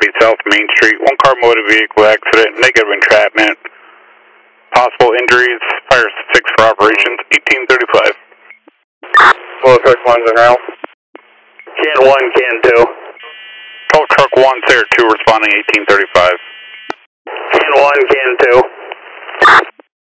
South Main Street. One car motor vehicle accident, negative entrapment. Possible injuries, fire 6 for operations, 1835. Tow truck 1's in route. Can 1, can 2. Tow truck 1, Sarah 2 responding, 1835. Can 1, can 2.